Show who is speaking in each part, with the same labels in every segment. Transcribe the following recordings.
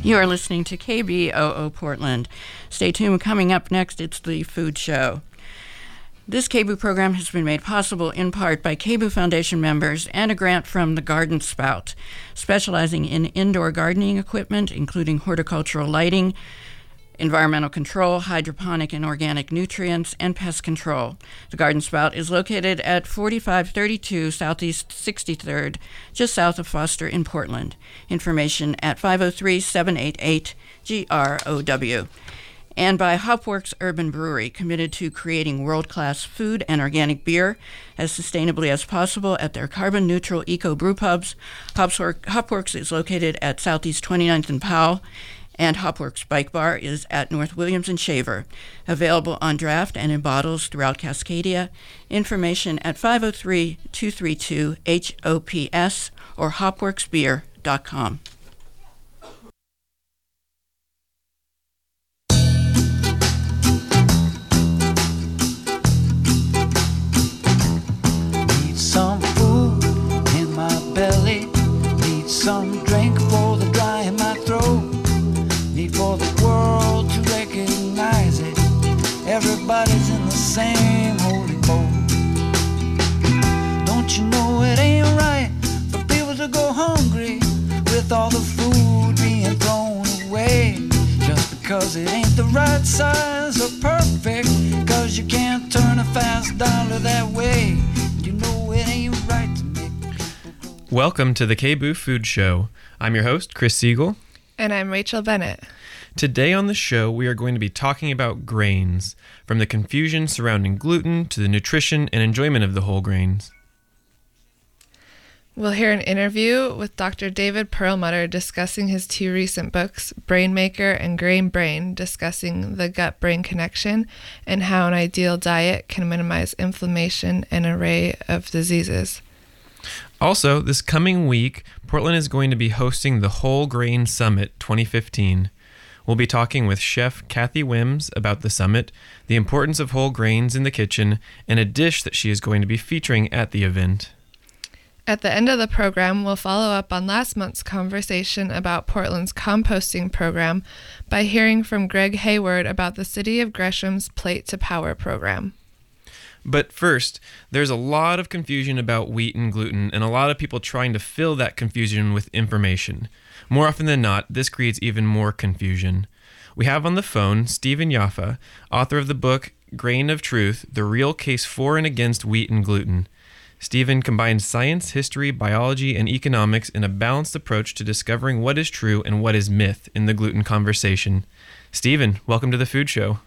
Speaker 1: You are listening to KBOO Portland. Stay tuned. Coming up next, it's the Food Show. This KBOO program has been made possible in part by KBOO Foundation members and a grant from the Garden Spout, specializing in indoor gardening equipment, including horticultural lighting, environmental control, hydroponic and organic nutrients, and pest control. The Garden Spout is located at 4532 Southeast 63rd, just south of Foster in Portland. Information at 503-788-GROW. And by Hopworks Urban Brewery, committed to creating world-class food and organic beer as sustainably as possible at their carbon-neutral eco-brew pubs. Hopworks is located at Southeast 29th and Powell, and Hopworks Bike Bar is at North Williams and Shaver. Available on draft and in bottles throughout Cascadia. Information at 503-232-HOPS or hopworksbeer.com.
Speaker 2: Need some food in my belly, need some drink for the dry in my throat. Need for the world to recognize it. Everybody's in the same holy boat. Don't you know it ain't right for people to go hungry with all the food being thrown away? Just because it ain't the right size or perfect, cause you can't turn a fast dollar that way. You know it ain't right to make people go.
Speaker 3: Welcome to the KBOO Food Show. I'm your host, Chris Siegel.
Speaker 4: And I'm Rachel Bennett.
Speaker 3: Today on the show, we are going to be talking about grains, from the confusion surrounding gluten to the nutrition and enjoyment of the whole grains.
Speaker 4: We'll hear an interview with Dr. David Perlmutter discussing his two recent books, Brain Maker and Grain Brain, discussing the gut-brain connection and how an ideal diet can minimize inflammation and an array of diseases.
Speaker 3: Also, this coming week, Portland is going to be hosting the Whole Grain Summit 2015. We'll be talking with Chef Kathy Wims about the summit, the importance of whole grains in the kitchen, and a dish that she is going to be featuring at the event.
Speaker 4: At the end of the program, we'll follow up on last month's conversation about Portland's composting program by hearing from Greg Hayward about the City of Gresham's Plate to Power program.
Speaker 3: But first, there's a lot of confusion about wheat and gluten, and a lot of people trying to fill that confusion with information. More often than not, this creates even more confusion. We have on the phone Stephen Yaffa, author of the book Grain of Truth, The Real Case For and Against Wheat and Gluten. Stephen combines science, history, biology, and economics in a balanced approach to discovering what is true and what is myth in the gluten conversation. Stephen, welcome to the Food Show.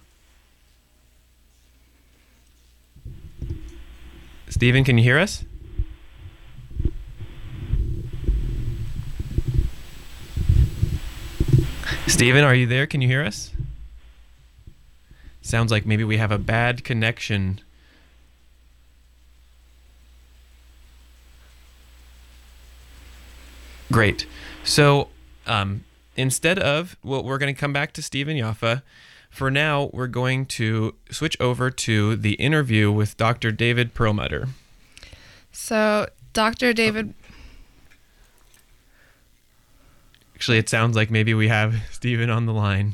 Speaker 3: Stephen, can you hear us? Stephen, are you there? Can you hear us? Sounds like maybe we have a bad connection. Great. So instead of, well, we're going to come back to Stephen Yaffa. For now, we're going to switch over to the interview with Dr. David Perlmutter.
Speaker 4: So, Dr. David...
Speaker 3: Actually, it sounds like maybe we have Stephen on the line.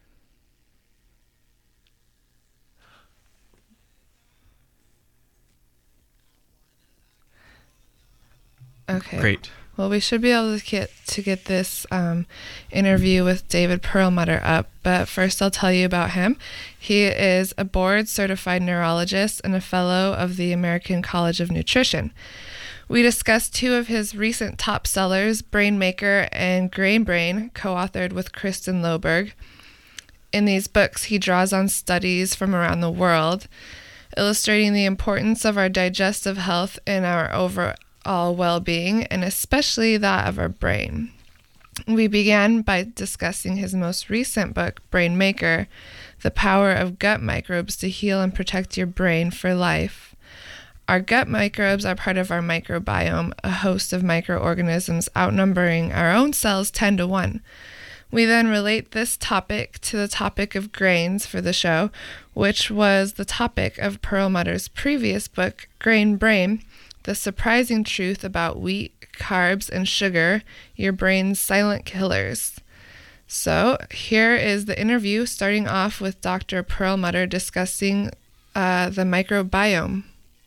Speaker 4: Okay.
Speaker 3: Great.
Speaker 4: Well, we should be able to get this interview with David Perlmutter up, but first I'll tell you about him. He is a board-certified neurologist and a fellow of the American College of Nutrition. We discussed two of his recent top sellers, Brain Maker and Grain Brain, co-authored with Kristen Loberg. In these books, he draws on studies from around the world, illustrating the importance of our digestive health and our overall well-being, and especially that of our brain. We began by discussing his most recent book, Brain Maker, The Power of Gut Microbes to Heal and Protect Your Brain for Life. Our gut microbes are part of our microbiome, a host of microorganisms outnumbering our own cells 10 to 1. We then relate this topic to the topic of grains for the show, which was the topic of Perlmutter's previous book, Grain Brain, The Surprising Truth About Wheat, Carbs, and Sugar, Your Brain's Silent Killers. So here is the interview, starting off with Dr. Perlmutter discussing the microbiome.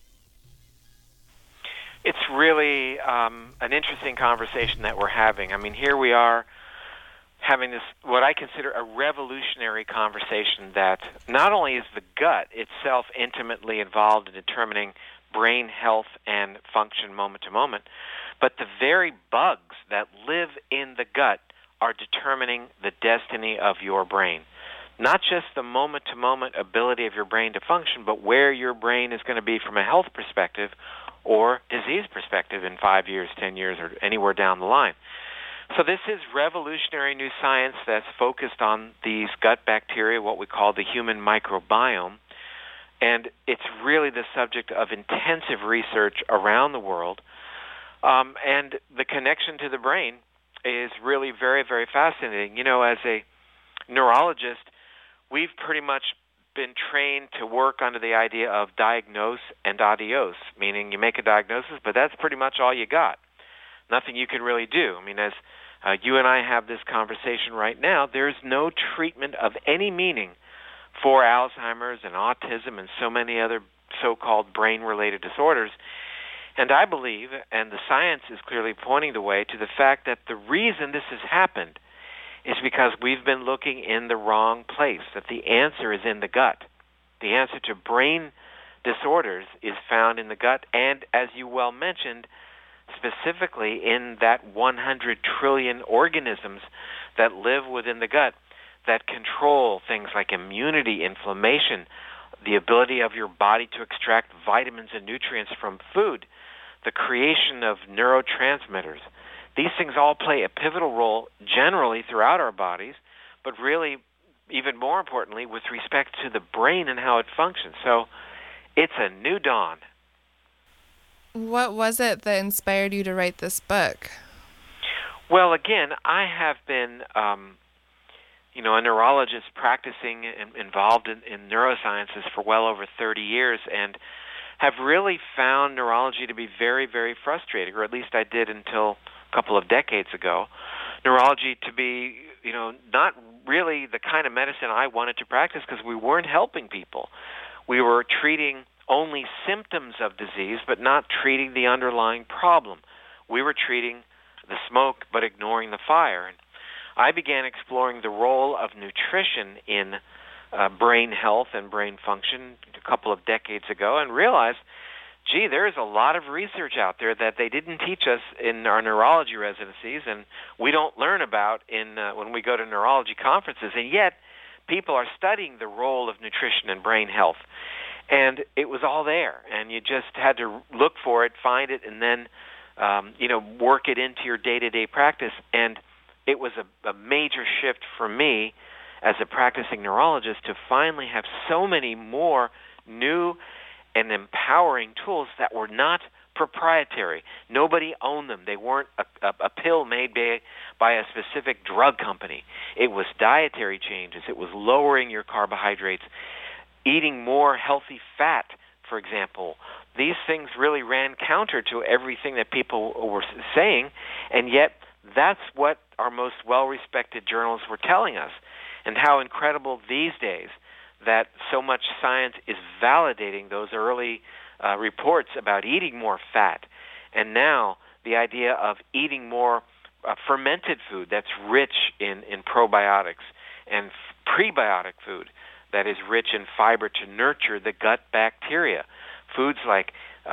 Speaker 5: It's really an interesting conversation that we're having. I mean, here we are having this, what I consider a revolutionary conversation that not only is the gut itself intimately involved in determining brain health and function moment to moment, but the very bugs that live in the gut are determining the destiny of your brain. Not just the moment-to-moment ability of your brain to function, but where your brain is going to be from a health perspective or disease perspective in 5 years, 10 years, or anywhere down the line. So this is revolutionary new science that's focused on these gut bacteria, what we call the human microbiome, and it's really the subject of intensive research around the world. And the connection to the brain is really very, very fascinating. You know, as a neurologist, we've pretty much been trained to work under the idea of diagnose and adios, meaning you make a diagnosis, but that's pretty much all you got. Nothing you can really do. I mean, as you and I have this conversation right now, there's no treatment of any meaning for Alzheimer's and autism and so many other so-called brain-related disorders. And I believe, and the science is clearly pointing the way, to the fact that the reason this has happened is because we've been looking in the wrong place, that the answer is in the gut. The answer to brain disorders is found in the gut, and as you well mentioned, specifically in that 100 trillion organisms that live within the gut that control things like immunity, inflammation, the ability of your body to extract vitamins and nutrients from food, the creation of neurotransmitters. These things all play a pivotal role generally throughout our bodies, but really, even more importantly, with respect to the brain and how it functions. So it's a new dawn.
Speaker 4: What was it that inspired you to write this book?
Speaker 5: Well, again, I have been, a neurologist practicing and involved in neurosciences for well over 30 years, and have really found neurology to be very, very frustrating, or at least I did until a couple of decades ago. Neurology to be, not really the kind of medicine I wanted to practice because we weren't helping people. We were treating only symptoms of disease, but not treating the underlying problem. We were treating the smoke, but ignoring the fire. And I began exploring the role of nutrition in brain health and brain function a couple of decades ago and realized, gee, there's a lot of research out there that they didn't teach us in our neurology residencies, and we don't learn about when we go to neurology conferences, and yet people are studying the role of nutrition in brain health. And it was all there, and you just had to look for it, find it, and then work it into your day-to-day practice. And it was a major shift for me as a practicing neurologist to finally have so many more new and empowering tools that were not proprietary. Nobody owned them. They weren't a pill made by a specific drug company. It was dietary changes. It was lowering your carbohydrates, eating more healthy fat, for example. These things really ran counter to everything that people were saying, and yet that's what our most well-respected journals were telling us. And how incredible these days that so much science is validating those early reports about eating more fat. And now the idea of eating more fermented food that's rich in probiotics, and prebiotic food that is rich in fiber to nurture the gut bacteria. Foods like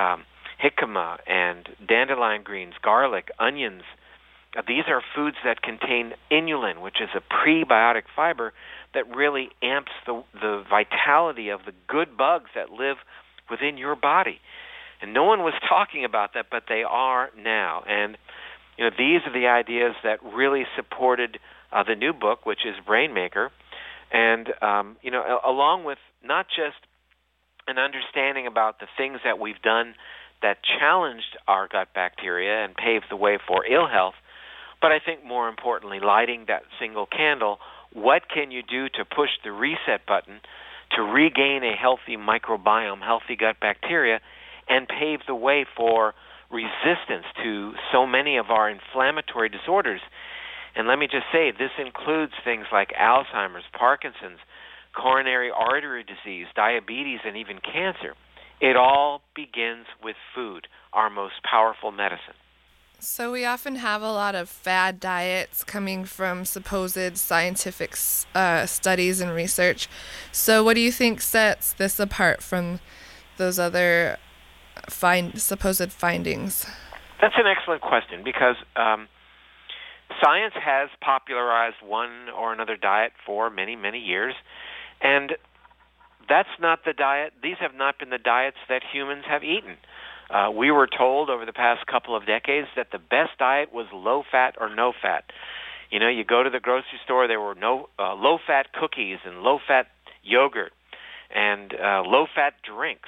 Speaker 5: jicama and dandelion greens, garlic, onions. These are foods that contain inulin, which is a prebiotic fiber that really amps the vitality of the good bugs that live within your body. And no one was talking about that, but they are now. And these are the ideas that really supported the new book, which is Brainmaker. And along with not just an understanding about the things that we've done that challenged our gut bacteria and paved the way for ill health, but I think more importantly, lighting that single candle, what can you do to push the reset button to regain a healthy microbiome, healthy gut bacteria, and pave the way for resistance to so many of our inflammatory disorders? And let me just say, this includes things like Alzheimer's, Parkinson's, coronary artery disease, diabetes, and even cancer. It all begins with food, our most powerful medicine.
Speaker 4: So we often have a lot of fad diets coming from supposed scientific studies and research. So what do you think sets this apart from those other supposed findings?
Speaker 5: That's an excellent question, because science has popularized one or another diet for many, many years, and that's not the diet. These have not been the diets that humans have eaten. We were told over the past couple of decades that the best diet was low-fat or no-fat. You know, you go to the grocery store, there were no low-fat cookies and low-fat yogurt and low-fat drinks,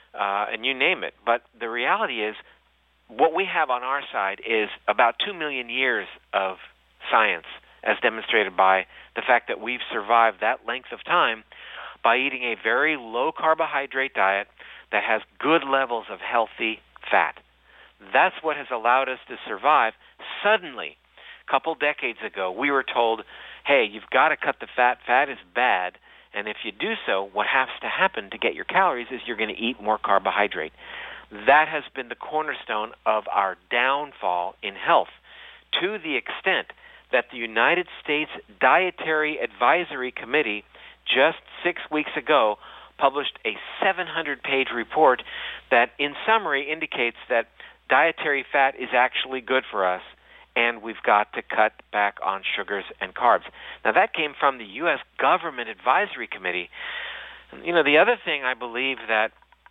Speaker 5: and you name it. But the reality is, what we have on our side is about 2 million years of science, as demonstrated by the fact that we've survived that length of time by eating a very low-carbohydrate diet that has good levels of healthy fat. That's what has allowed us to survive. Suddenly, a couple decades ago, we were told, hey, you've got to cut the fat. Fat is bad. And if you do so, what has to happen to get your calories is you're going to eat more carbohydrate. That has been the cornerstone of our downfall in health, to the extent that the United States Dietary Advisory Committee just 6 weeks ago published a 700-page report that, in summary, indicates that dietary fat is actually good for us, and we've got to cut back on sugars and carbs. Now, that came from the U.S. Government Advisory Committee. You know, the other thing I believe that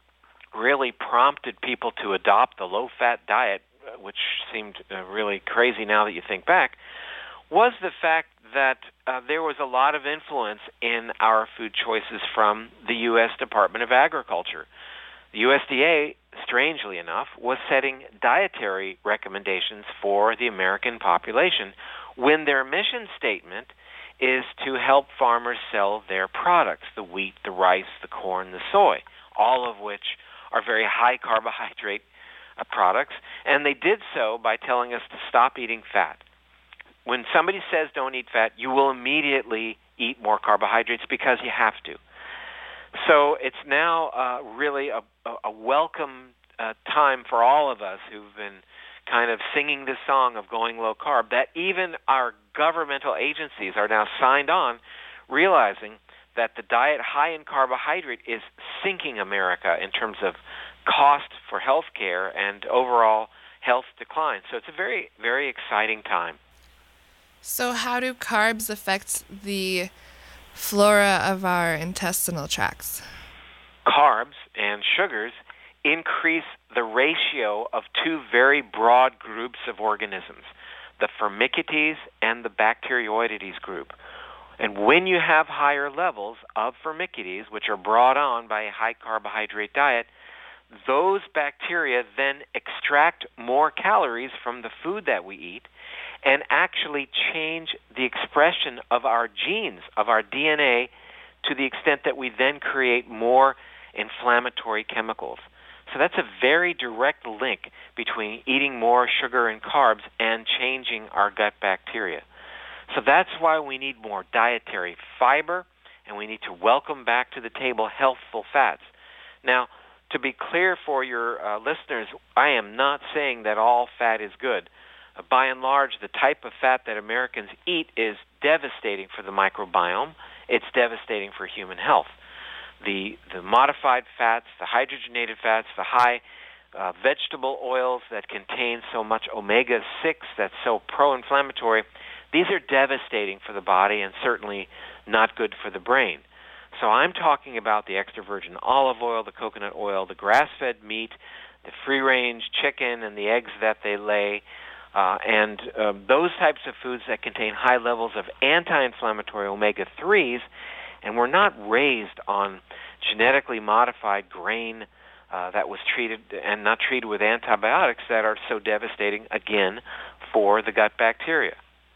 Speaker 5: really prompted people to adopt the low-fat diet, which seemed really crazy now that you think back, was the fact that there was a lot of influence in our food choices from the U.S. Department of Agriculture. The USDA, strangely enough, was setting dietary recommendations for the American population when their mission statement is to help farmers sell their products, the wheat, the rice, the corn, the soy, all of which are very high carbohydrate products, and they did so by telling us to stop eating fat. When somebody says don't eat fat, you will immediately eat more carbohydrates because you have to. So it's now really a welcome time for all of us who've been kind of singing this song of going low carb, that even our governmental agencies are now signed on, realizing that the diet high in carbohydrate is sinking America in terms of cost for health care and overall health decline. So it's a very, very exciting time.
Speaker 4: So how do carbs affect the flora of our intestinal tracts?
Speaker 5: Carbs and sugars increase the ratio of two very broad groups of organisms, the Firmicutes and the Bacteroidetes group. And when you have higher levels of Firmicutes, which are brought on by a high carbohydrate diet, those bacteria then extract more calories from the food that we eat and actually change the expression of our genes, of our DNA, to the extent that we then create more inflammatory chemicals. So that's a very direct link between eating more sugar and carbs and changing our gut bacteria. So that's why we need more dietary fiber, and we need to welcome back to the table healthful fats. Now, to be clear for your listeners, I am not saying that all fat is good. By and large, the type of fat that Americans eat is devastating for the microbiome. It's devastating for human health. The modified fats, the hydrogenated fats, the high vegetable oils that contain so much omega-6 that's so pro-inflammatory, these are devastating for the body and certainly not good for the brain. So I'm talking about the extra virgin olive oil, the coconut oil, the grass-fed meat, the free-range chicken and the eggs that they lay, and those types of foods that contain high levels of anti-inflammatory omega-3s, and we're not raised on genetically modified grain that was treated and not treated with antibiotics that are so devastating, again, for the gut bacteria.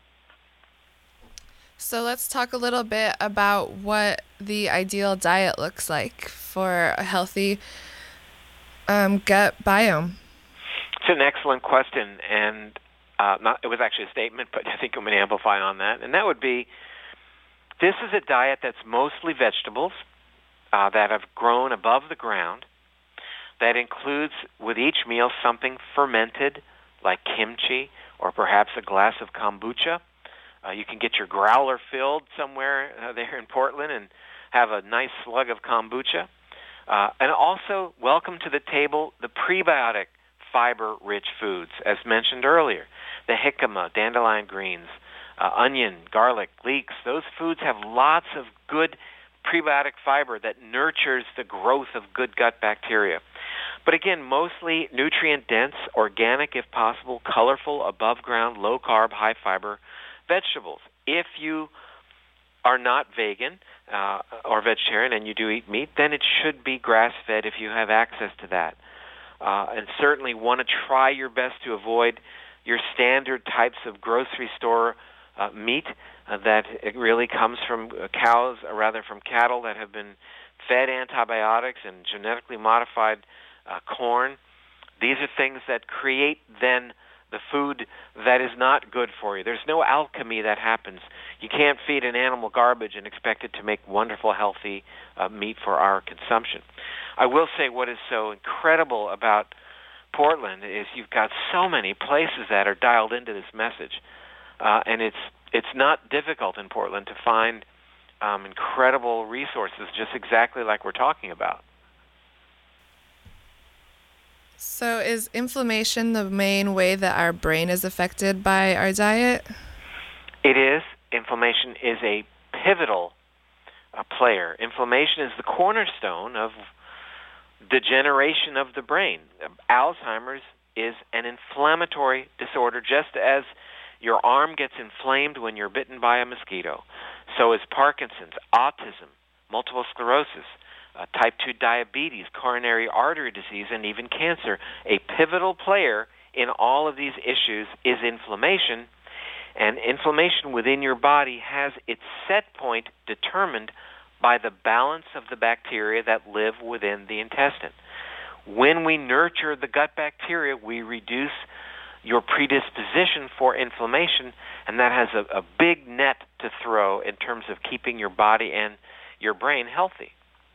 Speaker 4: So let's talk a little bit about what the ideal diet looks like for a healthy gut biome.
Speaker 5: It's an excellent question, and It was actually a statement, but I think I'm going to amplify on that. And that would be, this is a diet that's mostly vegetables that have grown above the ground, that includes with each meal something fermented like kimchi or perhaps a glass of kombucha. You can get your growler filled somewhere there in Portland and have a nice slug of kombucha. And also, welcome to the table the prebiotic fiber-rich foods, as mentioned earlier. The jicama, dandelion greens, onion, garlic, leeks. Those foods have lots of good prebiotic fiber that nurtures the growth of good gut bacteria. But again, mostly nutrient-dense, organic if possible, colorful, above-ground, low-carb, high-fiber vegetables. If you are not vegan or vegetarian and you do eat meat, then it should be grass-fed if you have access to that. And certainly want to try your best to avoid your standard types of grocery store meat that it really comes from cows, or rather from cattle that have been fed antibiotics and genetically modified corn. These are things that create then the food that is not good for you. There's no alchemy that happens. You can't feed an animal garbage and expect it to make wonderful, healthy meat for our consumption. I will say what is so incredible about Portland is you've got so many places that are dialed into this message, and it's not difficult in Portland to find incredible resources, just exactly like we're talking about.
Speaker 4: So is inflammation the main way that our brain is affected by our diet?
Speaker 5: It is. Inflammation is a pivotal player. Inflammation is the cornerstone of degeneration of the brain. Alzheimer's is an inflammatory disorder, just as your arm gets inflamed when you're bitten by a mosquito. So is Parkinson's, autism, multiple sclerosis, type 2 diabetes, coronary artery disease, and even cancer. A pivotal player in all of these issues is inflammation, and inflammation within your body has its set point determined by the balance of the bacteria that live within the intestine. When we nurture the gut bacteria, we reduce your predisposition for inflammation, and that has a big net to throw in terms of keeping your body and your brain healthy.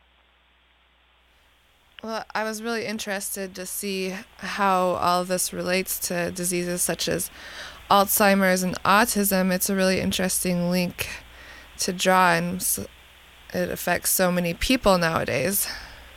Speaker 4: Well, I was really interested to see how all of this relates to diseases such as Alzheimer's and autism. It's a really interesting link to draw, and it affects so many people nowadays.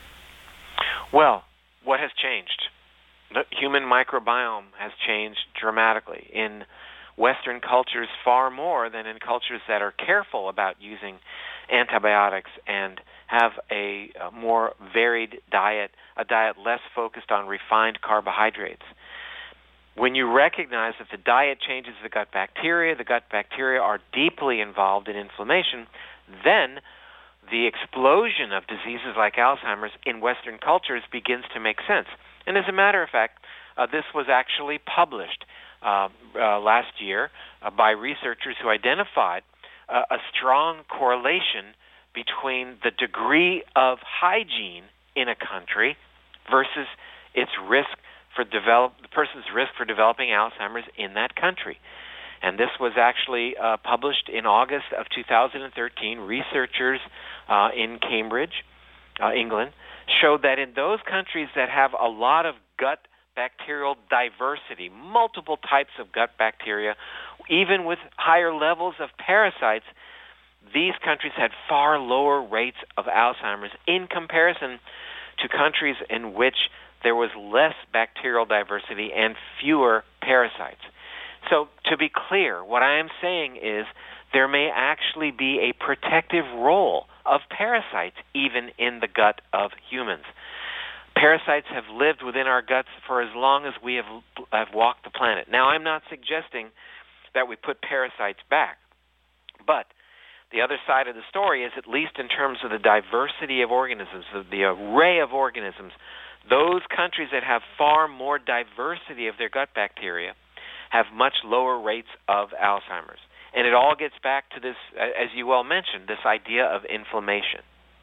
Speaker 5: Well, what has changed? The human microbiome has changed dramatically in Western cultures far more than in cultures that are careful about using antibiotics and have a more varied diet, a diet less focused on refined carbohydrates. When you recognize that the diet changes the gut bacteria are deeply involved in inflammation, then the explosion of diseases like Alzheimer's in Western cultures begins to make sense. And as a matter of fact, this was actually published last year by researchers who identified a strong correlation between the degree of hygiene in a country versus its risk for the person's risk for developing Alzheimer's in that country. And this was actually published in August of 2013. Researchers in Cambridge, England, showed that in those countries that have a lot of gut bacterial diversity, multiple types of gut bacteria, even with higher levels of parasites, these countries had far lower rates of Alzheimer's in comparison to countries in which there was less bacterial diversity and fewer parasites. So to be clear, what I am saying is there may actually be a protective role of parasites even in the gut of humans. Parasites have lived within our guts for as long as we have walked the planet. Now, I'm not suggesting that we put parasites back, but the other side of the story is, at least in terms of the diversity of organisms, the array of organisms, those countries that have far more diversity of their gut bacteria have much lower rates of Alzheimer's. And it all gets back to this, as you well mentioned, this idea of inflammation.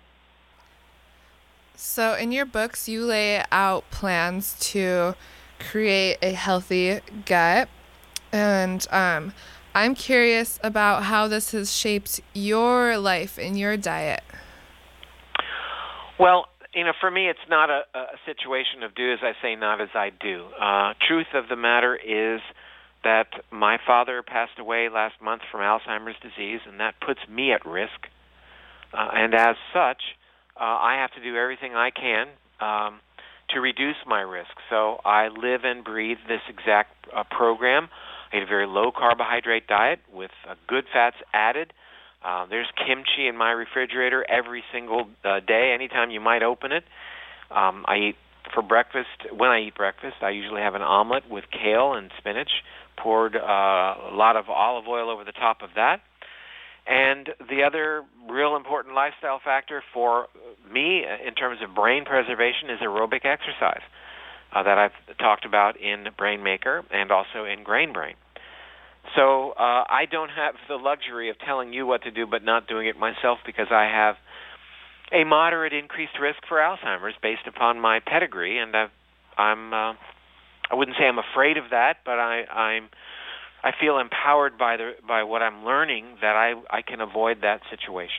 Speaker 4: So in your books, you lay out plans to create a healthy gut. And I'm curious about how this has shaped your life and your diet.
Speaker 5: Well, for me, it's not a situation of do as I say, not as I do. Truth of the matter is that my father passed away last month from Alzheimer's disease, and that puts me at risk. And as such, I have to do everything I can to reduce my risk. So I live and breathe this exact program. I eat a very low carbohydrate diet with good fats added. There's kimchi in my refrigerator every single day, anytime you might open it. I eat for breakfast. When I eat breakfast, I usually have an omelet with kale and spinach, poured a lot of olive oil over the top of that. And the other real important lifestyle factor for me in terms of brain preservation is aerobic exercise that I've talked about in Brain Maker and also in Grain Brain. So I don't have the luxury of telling you what to do but not doing it myself, because I have a moderate increased risk for Alzheimer's based upon my pedigree, and I wouldn't say I'm afraid of that, but I feel empowered by what I'm learning that I can avoid that situation.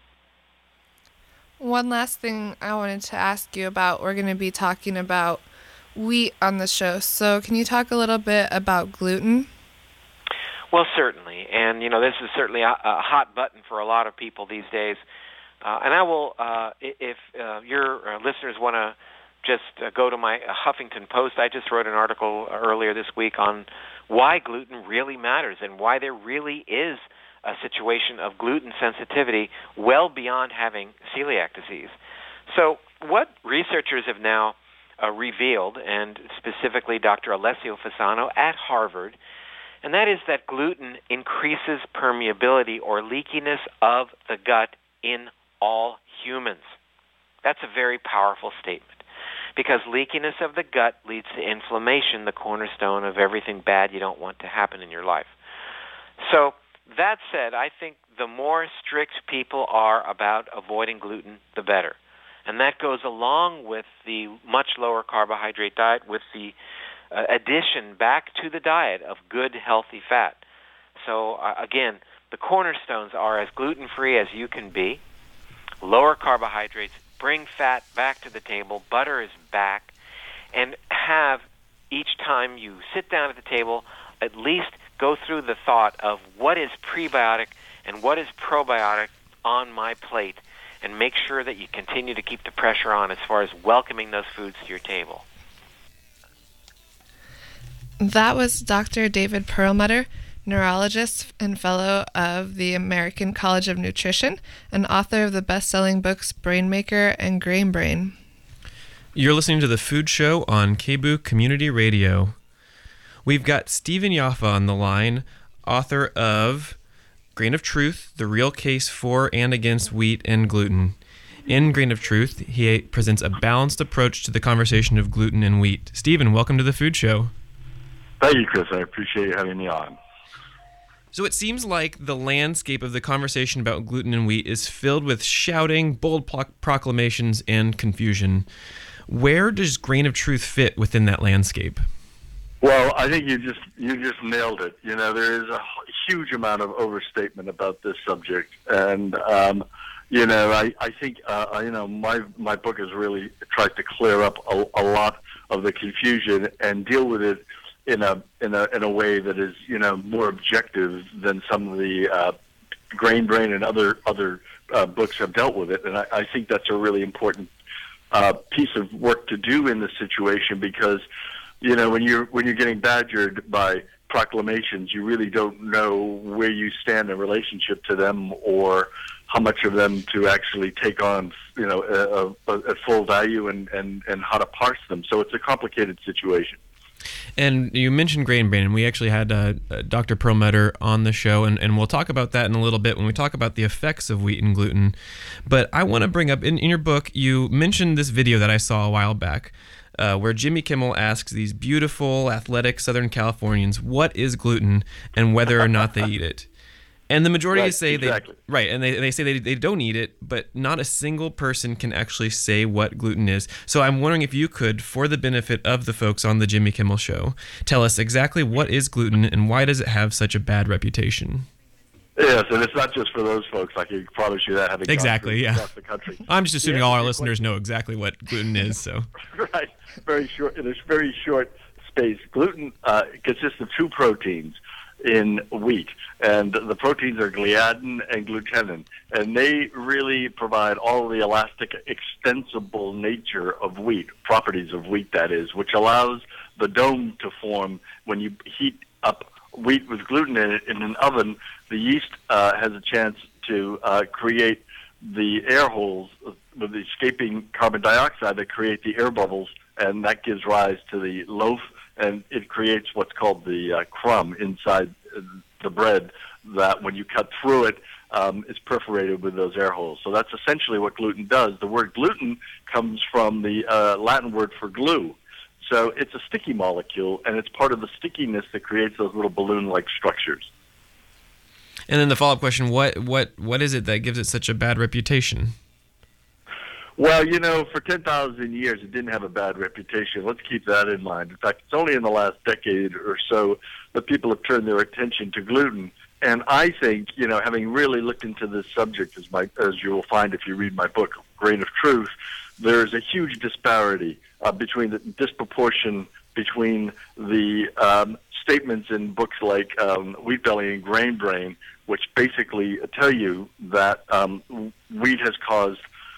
Speaker 4: One last thing I wanted to ask you about. We're going to be talking about wheat on the show. So can you talk a little bit about gluten?
Speaker 5: Well, certainly. And, this is certainly a hot button for a lot of people these days. And I will, if your listeners want to just go to my Huffington Post, I just wrote an article earlier this week on why gluten really matters and why there really is a situation of gluten sensitivity well beyond having celiac disease. So what researchers have now revealed, and specifically Dr. Alessio Fasano at Harvard, and that is that gluten increases permeability or leakiness of the gut in all humans. That's a very powerful statement, because leakiness of the gut leads to inflammation, the cornerstone of everything bad you don't want to happen in your life. So that said, I think the more strict people are about avoiding gluten, the better. And that goes along with the much lower carbohydrate diet, with the addition back to the diet of good, healthy fat. So again, the cornerstones are as gluten-free as you can be, lower carbohydrates, bring fat back to the table, butter is back, and have, each time you sit down at the table, at least go through the thought of what is prebiotic and what is probiotic on my plate, and make sure that you continue to keep the pressure on as far as welcoming those foods to your table.
Speaker 4: That was Dr. David Perlmutter, neurologist and fellow of the American College of Nutrition, and author of the best-selling books Brain Maker and Grain Brain.
Speaker 3: You're listening to The Food Show on KBOO Community Radio. We've got Stephen Yaffa on the line, author of Grain of Truth, The Real Case for and Against Wheat and Gluten. In Grain of Truth, he presents a balanced approach to the conversation of gluten and wheat. Stephen, welcome to The Food Show.
Speaker 6: Thank you, Chris. I appreciate you having me on.
Speaker 3: So it seems like the landscape of the conversation about gluten and wheat is filled with shouting, bold proclamations, and confusion. Where does Grain of Truth fit within that landscape?
Speaker 6: Well, I think you just nailed it. There is a huge amount of overstatement about this subject, and I think my book has really tried to clear up a lot of the confusion and deal with it in a way that is more objective than some of the Grain Brain and other books have dealt with it. And I think that's a really important piece of work to do in this situation, because when you're getting badgered by proclamations, you really don't know where you stand in relationship to them, or how much of them to actually take on at full value, and how to parse them. So it's a complicated situation.
Speaker 3: And you mentioned Grain Brain, and we actually had Dr. Perlmutter on the show, and we'll talk about that in a little bit when we talk about the effects of wheat and gluten. But I want to bring up, in your book, you mentioned this video that I saw a while back, where Jimmy Kimmel asks these beautiful, athletic Southern Californians what is gluten and whether or not they eat it. And the majority
Speaker 6: Right,
Speaker 3: say
Speaker 6: exactly.
Speaker 3: they say they don't eat it, but not a single person can actually say what gluten is. So I'm wondering if you could, for the benefit of the folks on the Jimmy Kimmel Show, tell us exactly what is gluten and why does it have such a bad reputation?
Speaker 6: Yes, and it's not just for those folks. I can promise you that, having gone
Speaker 3: Exactly,
Speaker 6: through
Speaker 3: yeah.
Speaker 6: across the country.
Speaker 3: I'm just assuming
Speaker 6: Yeah,
Speaker 3: all our
Speaker 6: good
Speaker 3: listeners know exactly what gluten is. So
Speaker 6: Right. Very short. In a very short space, gluten consists of two proteins in wheat, and the proteins are gliadin and glutenin, and they really provide all the elastic, extensible nature of wheat, properties of wheat, that is, which allows the dome to form when you heat up wheat with gluten in it in an oven. The yeast has a chance to create the air holes with the escaping carbon dioxide that create the air bubbles, and that gives rise to the loaf, and it creates what's called the crumb inside the bread that when you cut through it, is perforated with those air holes. So that's essentially what gluten does. The word gluten comes from the Latin word for glue. So it's a sticky molecule, and it's part of the stickiness that creates those little balloon-like structures.
Speaker 3: and then the follow-up question, what is it that gives it such a bad reputation?
Speaker 6: Well, for 10,000 years, it didn't have a bad reputation. Let's keep that in mind. In fact, it's only in the last decade or so that people have turned their attention to gluten. And I think, having really looked into this subject, as you will find if you read my book, Grain of Truth, there's a huge disparity between the disproportion between the statements in books like Wheat Belly and Grain Brain, which basically tell you that wheat has caused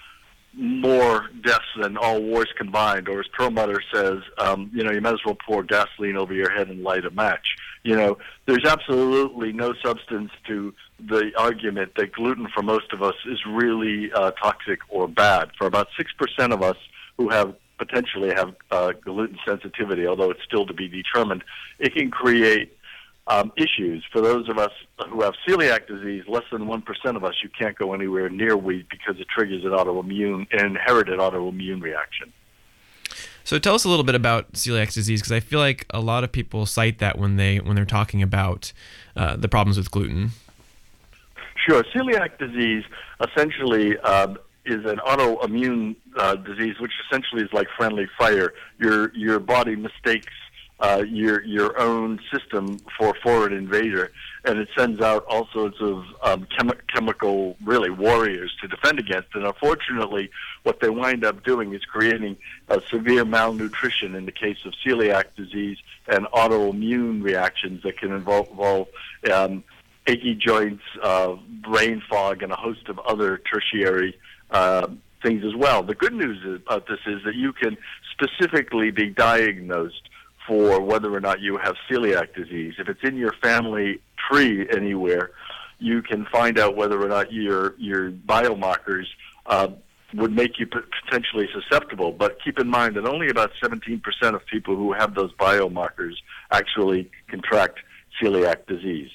Speaker 6: more deaths than all wars combined, or as Perlmutter says, you might as well pour gasoline over your head and light a match. There's absolutely no substance to the argument that gluten for most of us is really toxic or bad. For about 6% of us who potentially have gluten sensitivity, although it's still to be determined, it can create issues. For those of us who have celiac disease, less than 1% of us, you can't go anywhere near wheat because it triggers an inherited autoimmune reaction.
Speaker 3: So tell us a little bit about celiac disease, because I feel like a lot of people cite that when they're talking about the problems with gluten.
Speaker 6: Sure. Celiac disease essentially is an autoimmune disease, which essentially is like friendly fire. Your body mistakes your own system for a foreign invader, and it sends out all sorts of chemical, really, warriors to defend against. And unfortunately, what they wind up doing is creating severe malnutrition in the case of celiac disease and autoimmune reactions that can involve achy joints, brain fog, and a host of other tertiary things as well. The good news about this is that you can specifically be diagnosed for whether or not you have celiac disease. If it's in your family tree anywhere, you can find out whether or not your biomarkers would make you potentially susceptible. But keep in mind that only about 17% of people who have those biomarkers actually contract celiac disease.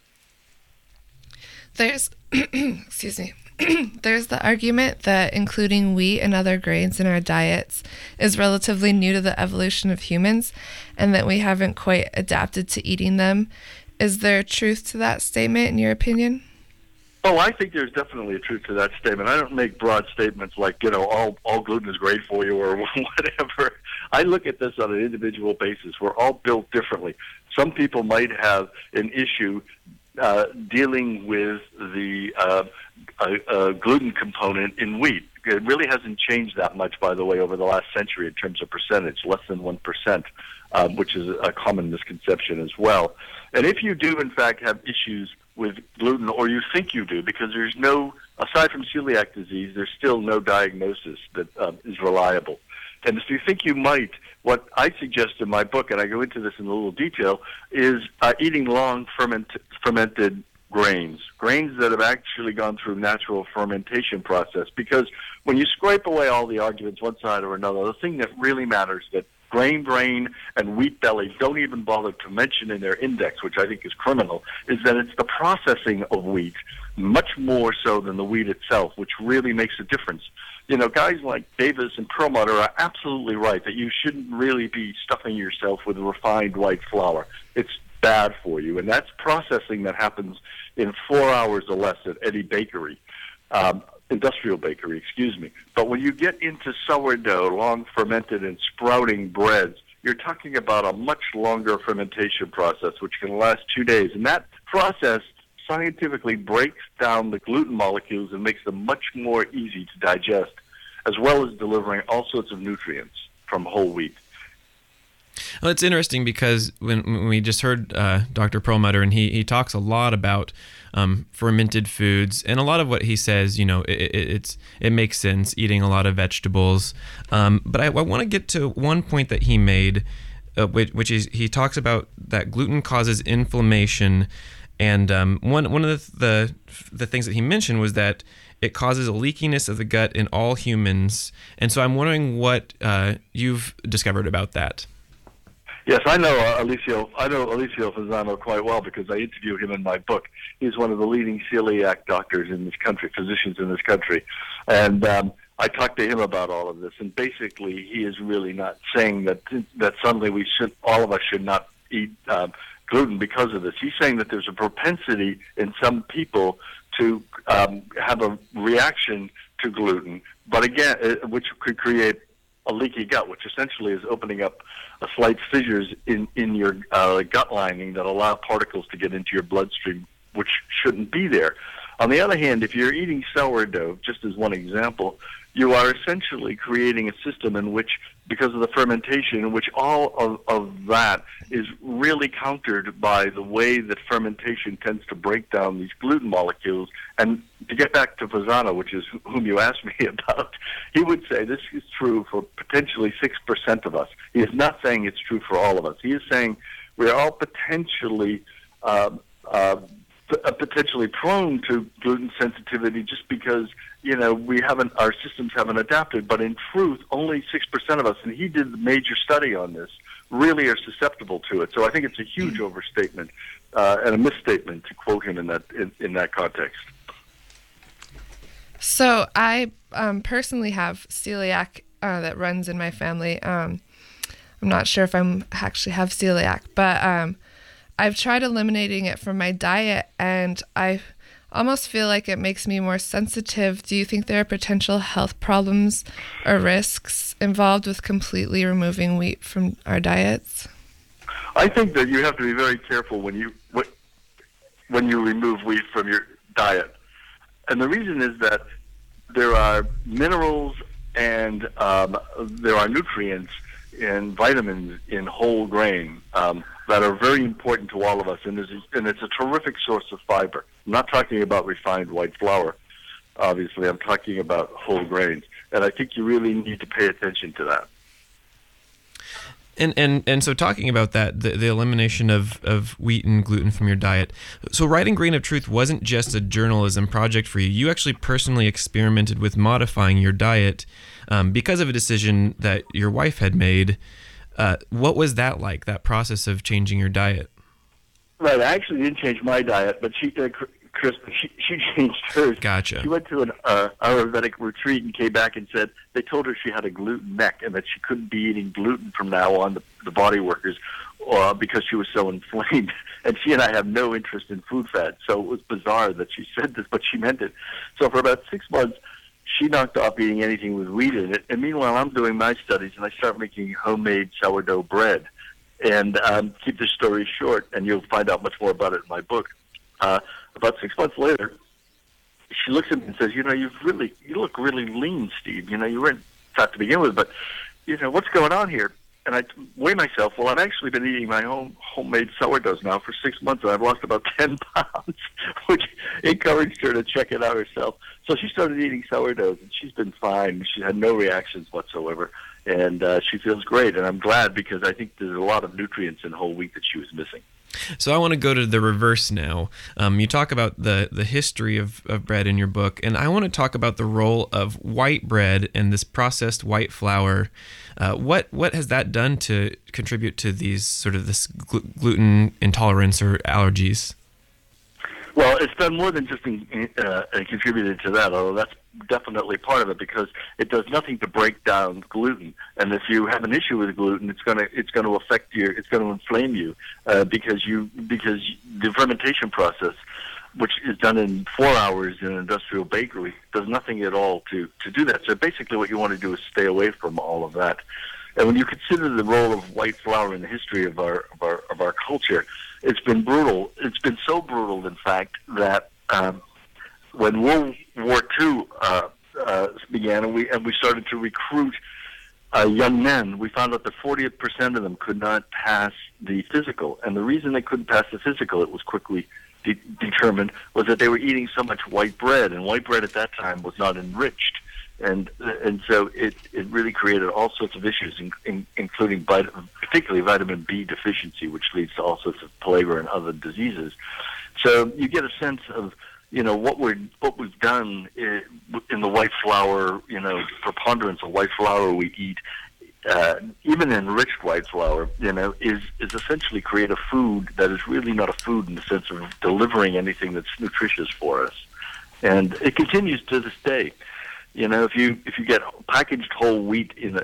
Speaker 4: There's, excuse me. There's the argument that including wheat and other grains in our diets is relatively new to the evolution of humans and that we haven't quite adapted to eating them. Is there truth to that statement, in your opinion?
Speaker 6: Oh, I think there's definitely a truth to that statement. I don't make broad statements like, all gluten is great for you or whatever. I look at this on an individual basis. We're all built differently. Some people might have an issue dealing with the gluten component in wheat. It really hasn't changed that much, by the way, over the last century in terms of percentage, less than 1%, which is a common misconception as well. And if you do, in fact, have issues with gluten, or you think you do, because there's aside from celiac disease, there's still no diagnosis that is reliable. And if you think you might, what I suggest in my book, and I go into this in a little detail, is eating long fermented grains that have actually gone through natural fermentation process. Because when you scrape away all the arguments one side or another, the thing that really matters that Grain Brain and Wheat Belly don't even bother to mention in their index, which I think is criminal, is that it's the processing of wheat, much more so than the wheat itself, which really makes a difference. Guys like Davis and Perlmutter are absolutely right that you shouldn't really be stuffing yourself with refined white flour. It's bad for you. And that's processing that happens in 4 hours or less at any bakery, industrial bakery, excuse me. But when you get into sourdough, long fermented and sprouting breads, you're talking about a much longer fermentation process, which can last 2 days. And that process scientifically breaks down the gluten molecules and makes them much more easy to digest, as well as delivering all sorts of nutrients from whole wheat.
Speaker 3: Well, it's interesting because when we just heard Dr. Perlmutter, and he talks a lot about fermented foods, and a lot of what he says, it makes sense, eating a lot of vegetables. But I want to get to one point that he made, which is he talks about that gluten causes inflammation, and one of the things that he mentioned was that it causes a leakiness of the gut in all humans. And so I'm wondering what you've discovered about that.
Speaker 6: Yes, I know Alessio Fasano quite well because I interview him in my book. He's one of the leading celiac doctors in this country, physicians in this country. And I talked to him about all of this. And basically, he is really not saying that suddenly all of us should not eat gluten because of this. He's saying that there's a propensity in some people to have a reaction to gluten, but again, which could create a leaky gut, which essentially is opening up a slight fissures in your gut lining that allow particles to get into your bloodstream, which shouldn't be there. On the other hand, if you're eating sourdough, just as one example, you are essentially creating a system in which, because of the fermentation, in which all of that is really countered by the way that fermentation tends to break down these gluten molecules. And to get back to Fasano, which is whom you asked me about, he would say this is true for potentially 6% of us. He is not saying it's true for all of us. He is saying we're all potentially prone to gluten sensitivity just because our systems haven't adapted. But in truth, only 6% of us, and he did the major study on this, really are susceptible to it. So I think it's a huge overstatement and a misstatement to quote him in that context.
Speaker 4: So I personally have celiac that runs in my family. I'm not sure if I actually have celiac, but I've tried eliminating it from my diet, and I almost feel like it makes me more sensitive. Do you think there are potential health problems or risks involved with completely removing wheat from our diets?
Speaker 6: I think that you have to be very careful when you remove wheat from your diet. And the reason is that there are minerals and there are nutrients and vitamins in whole grain that are very important to all of us, and it's a terrific source of fiber. I'm not talking about refined white flour, obviously. I'm talking about whole grains, and I think you really need to pay attention to that.
Speaker 3: And so talking about that, the elimination of wheat and gluten from your diet. So writing Grain of Truth wasn't just a journalism project for you. You actually personally experimented with modifying your diet because of a decision that your wife had made. What was that like, that process of changing your diet?
Speaker 6: Right, I actually didn't change my diet, but she changed hers.
Speaker 3: Gotcha.
Speaker 6: She went to an Ayurvedic retreat and came back and said they told her she had a gluten neck and that she couldn't be eating gluten from now on, the body workers, because she was so inflamed. And she and I have no interest in food fat, so it was bizarre that she said this, but she meant it. So for about 6 months, she knocked off eating anything with wheat in it. And meanwhile, I'm doing my studies, and I start making homemade sourdough bread. And keep this story short, and you'll find out much more about it in my book. About 6 months later, she looks at me and says, you look really lean, Steve. You weren't fat to begin with, but, what's going on here? And I weigh myself. Well, I've actually been eating my own homemade sourdoughs now for 6 months, and I've lost about 10 pounds, which encouraged her to check it out herself. So she started eating sourdoughs, and she's been fine. She had no reactions whatsoever, and she feels great. And I'm glad because I think there's a lot of nutrients in whole wheat that she was missing.
Speaker 3: So I want to go to the reverse now. You talk about the history of bread in your book, and I want to talk about the role of white bread and this processed white flour. What has that done to contribute to these this gluten intolerance or allergies?
Speaker 6: Well, it's done more than just contributed to that, although that's definitely part of it, because it does nothing to break down gluten. And if you have an issue with gluten, it's going to affect it's going to inflame you because the fermentation process, which is done in 4 hours in an industrial bakery, does nothing at all to do that. So basically, what you want to do is stay away from all of that. And when you consider the role of white flour in the history of our culture, it's been brutal. It's been so brutal, in fact, that when World War II began and we started to recruit young men, we found out that 40% of them could not pass the physical. And the reason they couldn't pass the physical, it was quickly determined, was that they were eating so much white bread, and white bread at that time was not enriched. And so it really created all sorts of issues, including particularly vitamin B deficiency, which leads to all sorts of pellagra and other diseases. So you get a sense of what we've done in the white flour, preponderance of white flour we eat, even enriched white flour, is essentially create a food that is really not a food in the sense of delivering anything that's nutritious for us, and it continues to this day. If you get packaged whole wheat in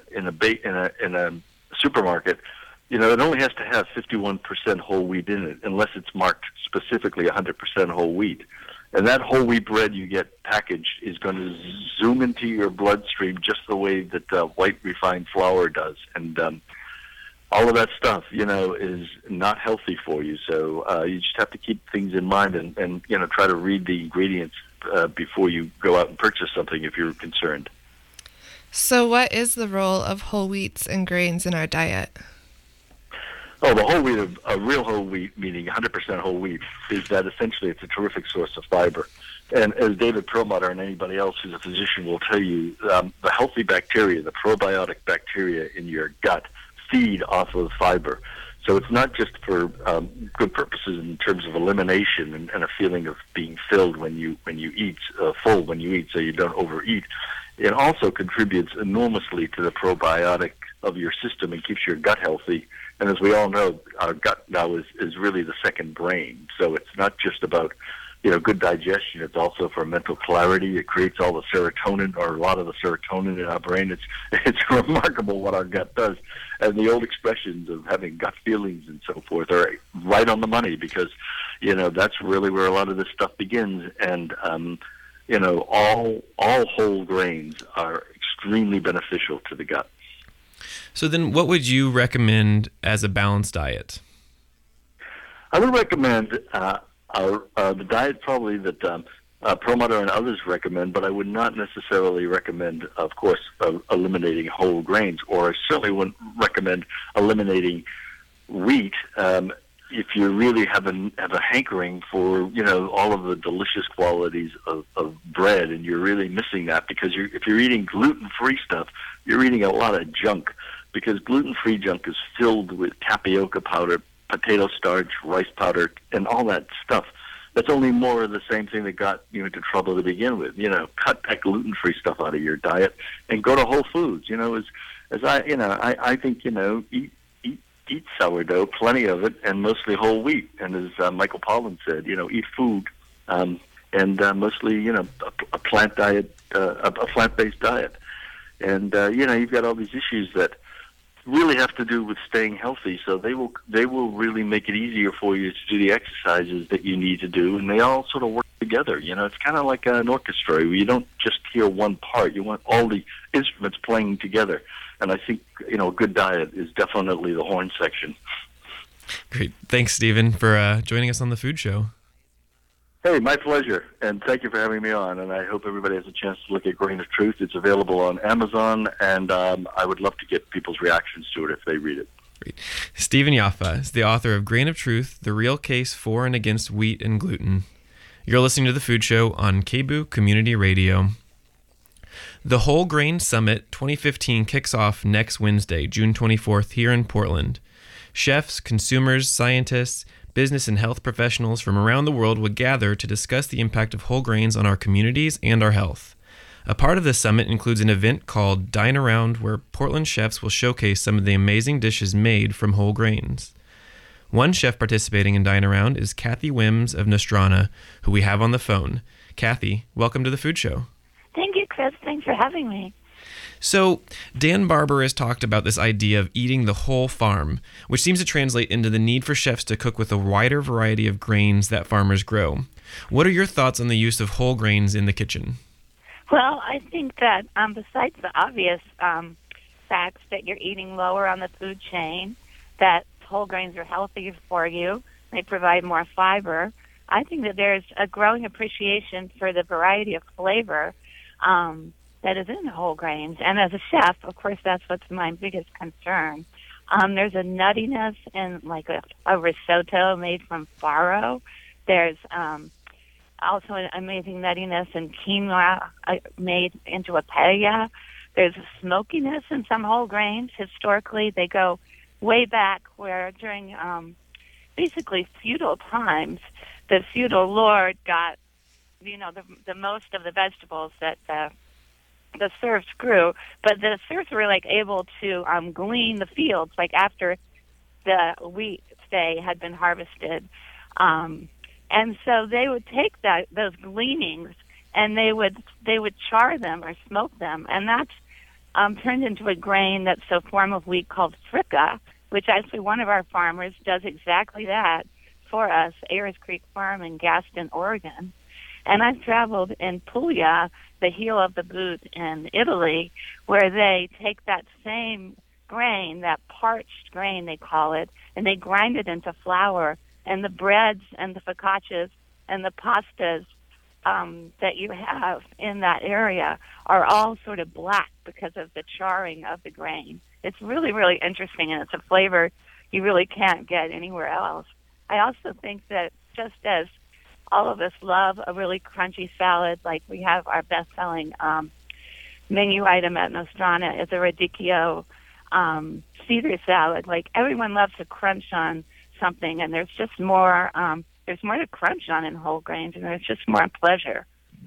Speaker 6: a supermarket, it only has to have 51% whole wheat in it, unless it's marked specifically 100% whole wheat. And that whole wheat bread you get packaged is going to zoom into your bloodstream just the way that white refined flour does. And all of that stuff, is not healthy for you. So you just have to keep things in mind and try to read the ingredients before you go out and purchase something if you're concerned.
Speaker 4: So what is the role of whole wheats and grains in our diet?
Speaker 6: Oh, the whole wheat, a real whole wheat, meaning 100% whole wheat, is that essentially it's a terrific source of fiber. And as David Perlmutter and anybody else who's a physician will tell you, the healthy bacteria, the probiotic bacteria in your gut, feed off of fiber. So it's not just for good purposes in terms of elimination and a feeling of being filled when you eat, full when you eat, so you don't overeat. It also contributes enormously to the probiotic of your system and keeps your gut healthy. And as we all know, our gut now is really the second brain. So it's not just about good digestion. It's also for mental clarity. It creates all the serotonin, or a lot of the serotonin in our brain. It's remarkable what our gut does. And the old expressions of having gut feelings and so forth are right on the money, because, that's really where a lot of this stuff begins. And, all whole grains are extremely beneficial to the gut.
Speaker 3: So then what would you recommend as a balanced diet?
Speaker 6: I would recommend the diet probably that Perlmutter and others recommend, but I would not necessarily recommend, of course, eliminating whole grains, or I certainly wouldn't recommend eliminating wheat if you really have a hankering for all of the delicious qualities of bread, and you're really missing that, because if you're eating gluten-free stuff, you're eating a lot of junk, because gluten-free junk is filled with tapioca powder, potato starch, rice powder, and all that stuff. That's only more of the same thing that got you into trouble to begin with. Cut that gluten-free stuff out of your diet and go to Whole Foods. I think eat sourdough, plenty of it, and mostly whole wheat. And as Michael Pollan said, eat food and mostly a plant diet, a plant-based diet. And you've got all these issues that really have to do with staying healthy, so they will really make it easier for you to do the exercises that you need to do, and they all sort of work together. It's kind of like an orchestra where you don't just hear one part, you want all the instruments playing together. And I think a good diet is definitely the horn section.
Speaker 3: Great. Thanks, Stephen, for joining us on the Food Show.
Speaker 6: Hey, my pleasure, and thank you for having me on, and I hope everybody has a chance to look at Grain of Truth. It's available on Amazon, and I would love to get people's reactions to it if they read it.
Speaker 3: Great. Stephen Yaffa is the author of Grain of Truth, The Real Case for and Against Wheat and Gluten. You're listening to The Food Show on KBOO Community Radio. The Whole Grain Summit 2015 kicks off next Wednesday, June 24th, here in Portland. Chefs, consumers, scientists, business and health professionals from around the world will gather to discuss the impact of whole grains on our communities and our health. A part of the summit includes an event called Dine Around, where Portland chefs will showcase some of the amazing dishes made from whole grains. One chef participating in Dine Around is Kathy Wims of Nostrana, who we have on the phone. Kathy, welcome to the Food Show.
Speaker 7: Thank you, Chris. Thanks for having me.
Speaker 3: So, Dan Barber has talked about this idea of eating the whole farm, which seems to translate into the need for chefs to cook with a wider variety of grains that farmers grow. What are your thoughts on the use of whole grains in the kitchen?
Speaker 7: Well, I think that besides the obvious facts that you're eating lower on the food chain, that whole grains are healthier for you, they provide more fiber, I think that there's a growing appreciation for the variety of flavor that is in whole grains. And as a chef, of course, that's what's my biggest concern. There's a nuttiness in like a risotto made from farro. There's also an amazing nuttiness in quinoa made into a paella. There's a smokiness in some whole grains. Historically, they go way back where during basically feudal times, the feudal lord got, the most of the vegetables that the serfs grew, but the serfs were like able to glean the fields like after the wheat, say, had been harvested. And so they would take those gleanings and they would char them or smoke them, and that's turned into a grain that's a form of wheat called fricka, which actually one of our farmers does exactly that for us, Ayers Creek Farm in Gaston, Oregon. And I've traveled in Puglia, the heel of the boot in Italy, where they take that same grain, that parched grain they call it, and they grind it into flour. And the breads and the focaccias and the pastas that you have in that area are all sort of black because of the charring of the grain. It's really, really interesting, and it's a flavor you really can't get anywhere else. I also think that just as all of us love a really crunchy salad, like we have our best-selling menu item at Nostrana is a radicchio Caesar salad. Like everyone loves to crunch on something, and there's just more. There's more to crunch on in whole grains, and there's just more pleasure.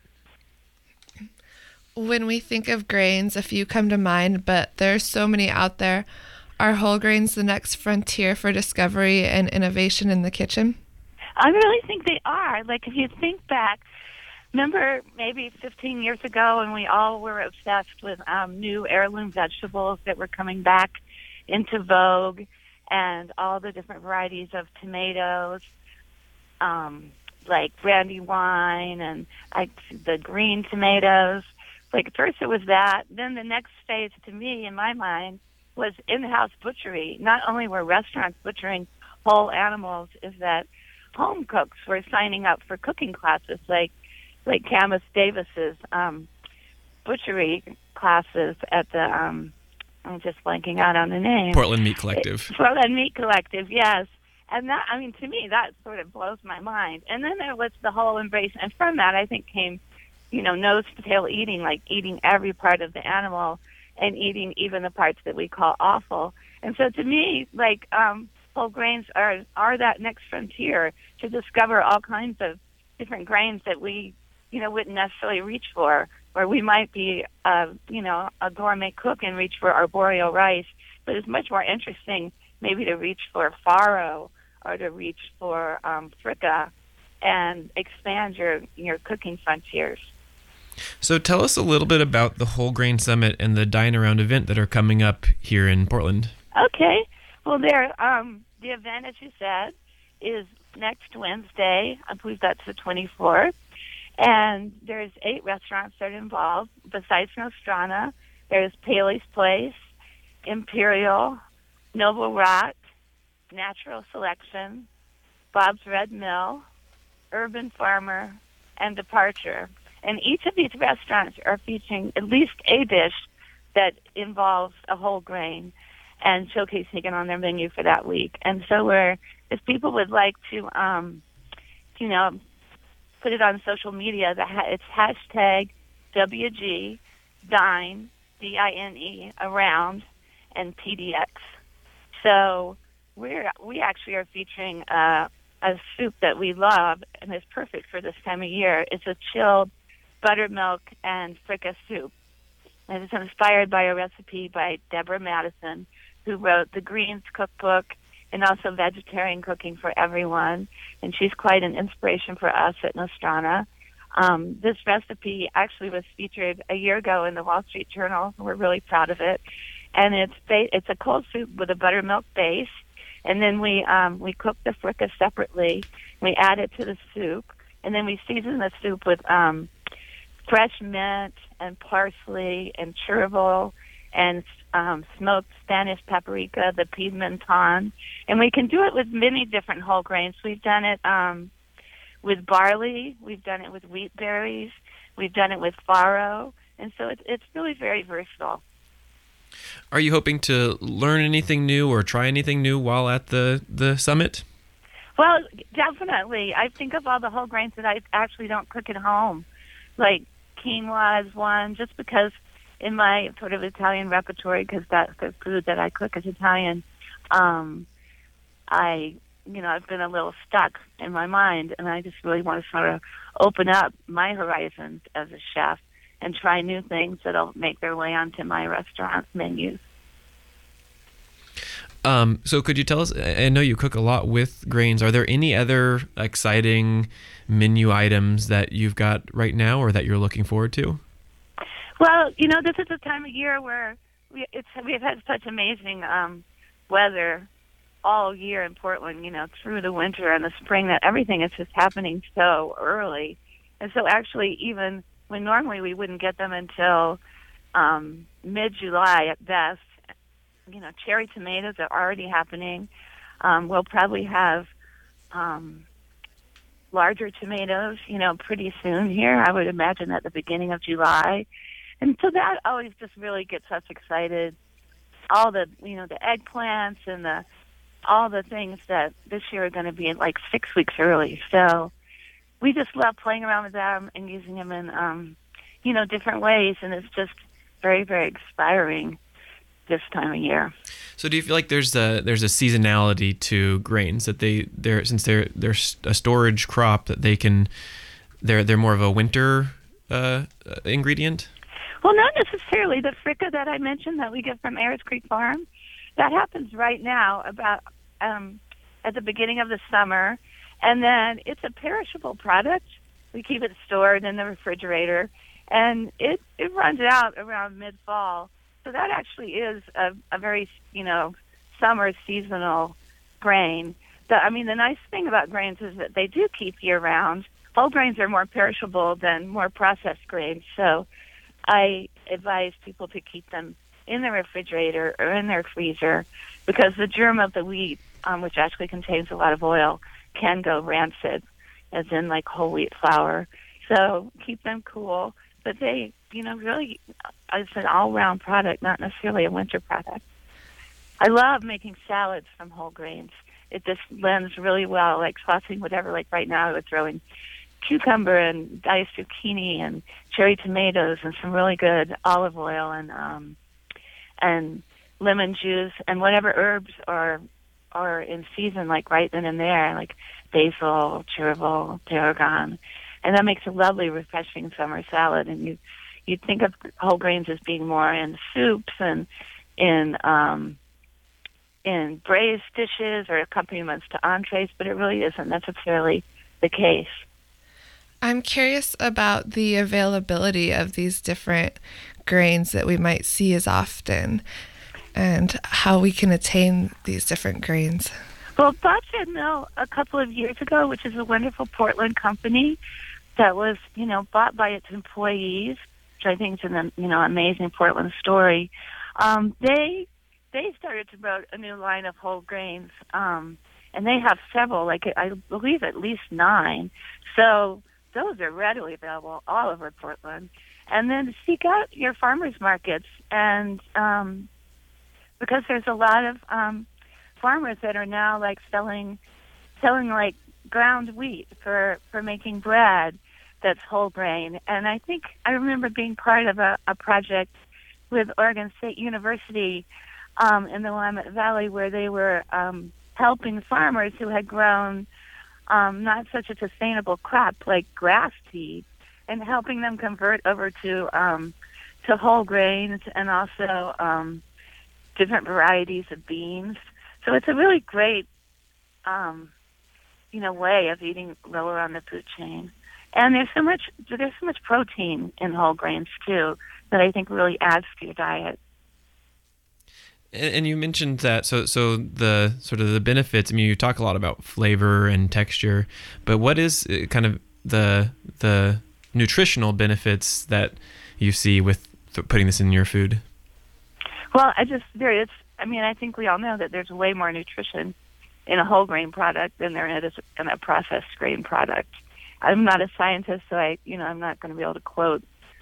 Speaker 4: When we think of grains, a few come to mind, but there are so many out there. Are whole grains the next frontier for discovery and innovation in the kitchen?
Speaker 7: I really think they are. Like, if you think back, remember maybe 15 years ago when we all were obsessed with new heirloom vegetables that were coming back into vogue, and all the different varieties of tomatoes, like Brandywine and the green tomatoes. Like, first it was that. Then the next phase to me, in my mind, was in-house butchery. Not only were restaurants butchering whole animals, is that home cooks were signing up for cooking classes, like Camus Davis's butchery classes at the I'm just blanking out on the name.
Speaker 3: Portland Meat Collective.
Speaker 7: Portland Meat Collective, yes. And that, I mean, to me, that sort of blows my mind. And then there was the whole embrace, and from that, I think came, nose to tail eating, like eating every part of the animal and eating even the parts that we call awful. And so to me, like, whole grains are that next frontier to discover all kinds of different grains that we, wouldn't necessarily reach for, or we might be, a gourmet cook and reach for arboreal rice, but it's much more interesting maybe to reach for farro or to reach for fricka and expand your cooking frontiers.
Speaker 3: So tell us a little bit about the Whole Grain Summit and the Dine Around event that are coming up here in Portland.
Speaker 7: Okay. Well, the event, as you said, is next Wednesday. I believe that's the 24th. And there's 8 restaurants that are involved. Besides Nostrana, there's Paley's Place, Imperial, Noble Rock, Natural Selection, Bob's Red Mill, Urban Farmer, and Departure. And each of these restaurants are featuring at least a dish that involves a whole grain and showcasing it on their menu for that week. And so if people would like to, put it on social media, it's hashtag WG Dine, D-I-N-E, around, and PDX. So we actually are featuring a soup that we love and is perfect for this time of year. It's a chilled buttermilk and fricka soup. And it's inspired by a recipe by Deborah Madison, who wrote the Greens Cookbook and also vegetarian cooking for everyone. And she's quite an inspiration for us at Nostrana. This recipe actually was featured a year ago in the Wall Street Journal. We're really proud of it. And it's a cold soup with a buttermilk base. And then we cook the fricka separately. We add it to the soup. And then we season the soup with fresh mint and parsley and chervil and smoked Spanish paprika, the pimenton. And we can do it with many different whole grains. We've done it with barley. We've done it with wheat berries. We've done it with farro. And so it's really very versatile.
Speaker 3: Are you hoping to learn anything new or try anything new while at the summit?
Speaker 7: Well, definitely. I think of all the whole grains that I actually don't cook at home. Like quinoa is one, just because in my sort of Italian repertory, because that's the food that I cook is Italian, I've been a little stuck in my mind, and I just really want to sort of open up my horizons as a chef and try new things that'll make their way onto my restaurant menus.
Speaker 3: So could you tell us, I know you cook a lot with grains, are there any other exciting menu items that you've got right now or that you're looking forward to?
Speaker 7: Well, this is a time of year where we've had such amazing weather all year in Portland, through the winter and the spring, that everything is just happening so early. And so actually, even when normally we wouldn't get them until mid-July at best, cherry tomatoes are already happening. We'll probably have larger tomatoes, pretty soon here. I would imagine at the beginning of July. And so that always just really gets us excited. All the, the eggplants and all the things that this year are going to be like 6 weeks early. So we just love playing around with them and using them in, different ways. And it's just very, very inspiring this time of year.
Speaker 3: So do you feel like there's a seasonality to grains, that they're since they're a storage crop, that they're more of a winter ingredient?
Speaker 7: Well, not necessarily. The fricka that I mentioned that we get from Ayers Creek Farm, that happens right now about at the beginning of the summer, and then it's a perishable product. We keep it stored in the refrigerator, and it runs out around mid-fall. So that actually is a very, summer seasonal grain. The nice thing about grains is that they do keep year-round. Whole grains are more perishable than more processed grains. So I advise people to keep them in the refrigerator or in their freezer, because the germ of the wheat, which actually contains a lot of oil, can go rancid, as in like whole wheat flour. So keep them cool. But they, really, it's an all-round product, not necessarily a winter product. I love making salads from whole grains. It just lends really well, like saucing whatever. Like right now, we're throwing cucumber and diced zucchini and cherry tomatoes and some really good olive oil and lemon juice and whatever herbs are in season, like right then and there, like basil, chervil, tarragon. And that makes a lovely, refreshing summer salad. And you think of whole grains as being more in soups and in braised dishes or accompaniments to entrees, but it really isn't necessarily the case.
Speaker 4: I'm curious about the availability of these different grains that we might see as often, and how we can attain these different grains.
Speaker 7: Well, Bobcat Mill, a couple of years ago, which is a wonderful Portland company that was, bought by its employees, which I think is an, amazing Portland story. They started to promote a new line of whole grains, and they have several, like I believe at least 9. So those are readily available all over Portland. And then seek out your farmers markets, and because there's a lot of farmers that are now like selling like ground wheat for making bread that's whole grain. And I think I remember being part of a project with Oregon State University in the Willamette Valley, where they were helping farmers who had grown not such a sustainable crop like grass seed, and helping them convert over to whole grains and also different varieties of beans. So it's a really great, way of eating lower on the food chain. And there's so much protein in whole grains too that I think really adds to your diet.
Speaker 3: And you mentioned that, so the sort of the benefits. I mean, you talk a lot about flavor and texture, but what is kind of the nutritional benefits that you see with putting this in your food?
Speaker 7: Well, I think we all know that there's way more nutrition in a whole grain product than there is in a processed grain product. I'm not a scientist, so I'm not going to be able to quote,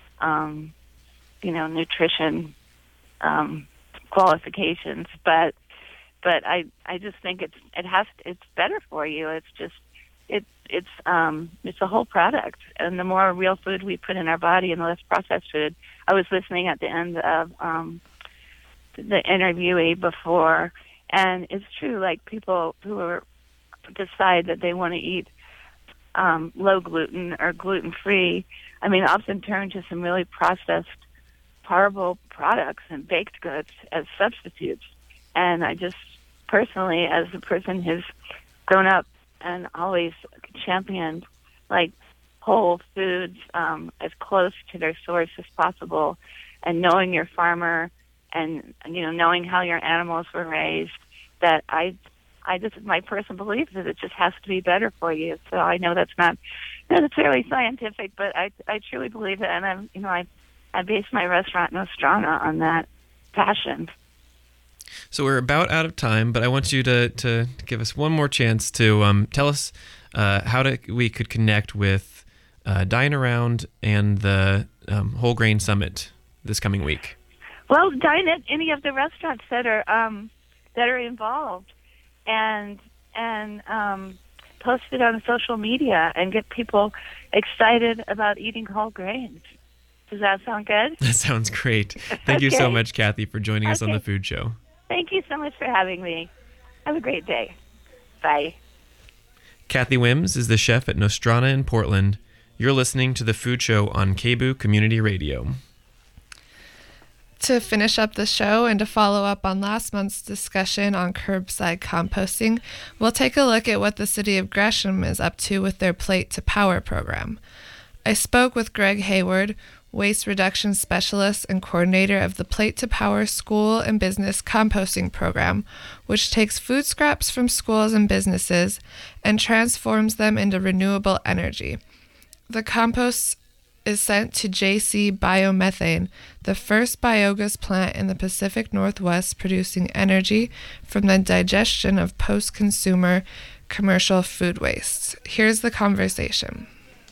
Speaker 7: nutrition qualifications, but I just think it's better for you. It's just it's a whole product, and the more real food we put in our body and the less processed food. I was listening at the end of the interviewee before, and it's true. Like people who decide that they want to eat low gluten or gluten free, often turn to some really processed, horrible products and baked goods as substitutes. And I just personally, as a person who's grown up and always championed like whole foods as close to their source as possible, and knowing your farmer and knowing how your animals were raised, that I just, my personal belief is it just has to be better for you. So I know that's not necessarily scientific, but I truly believe it, and I base my restaurant Nostrana on that passion.
Speaker 3: So we're about out of time, but I want you to give us one more chance to tell us how we could connect with Dine Around and the Whole Grain Summit this coming week.
Speaker 7: Well, dine at any of the restaurants that are involved, and post it on social media and get people excited about eating whole grains. Does that sound good?
Speaker 3: That sounds great. Thank you so much, Kathy, for joining us on The Food Show.
Speaker 7: Thank you so much for having me. Have a great day. Bye.
Speaker 3: Kathy Wims is the chef at Nostrana in Portland. You're listening to The Food Show on KBOO Community Radio.
Speaker 4: To finish up the show and to follow up on last month's discussion on curbside composting, we'll take a look at what the city of Gresham is up to with their Plate to Power program. I spoke with Greg Hayward, waste reduction specialist and coordinator of the Plate to Power School and Business Composting Program, which takes food scraps from schools and businesses and transforms them into renewable energy. The compost is sent to JC Biomethane, the first biogas plant in the Pacific Northwest producing energy from the digestion of post-consumer commercial food waste. Here's the conversation.